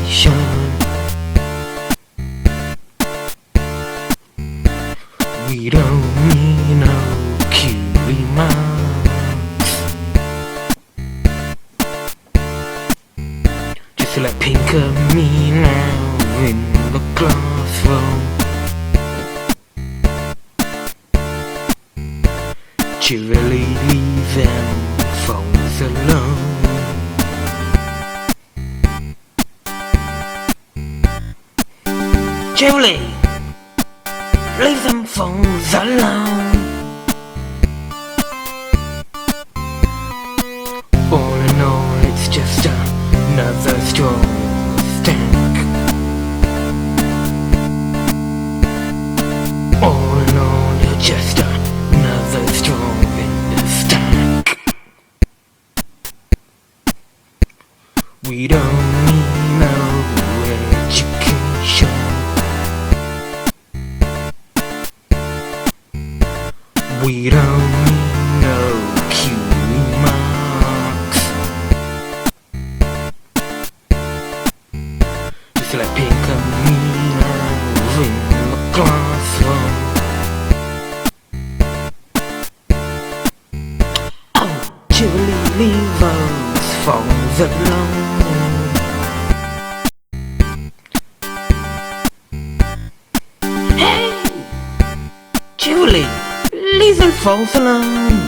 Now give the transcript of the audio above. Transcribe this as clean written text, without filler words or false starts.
education. We don't need no QE marks. Just let pink of me now in the classroom. Cheerily leave them phones alone. Cheerily leave them phones alone. All in all, it's just another straw stack. All in all, you're just another straw in the stack. We don't need no education. We don't need no QE marks. Just let pink and me now in the classroom. Oh, cheerily leave those phones alone. Hey, Julie, leave them phones alone.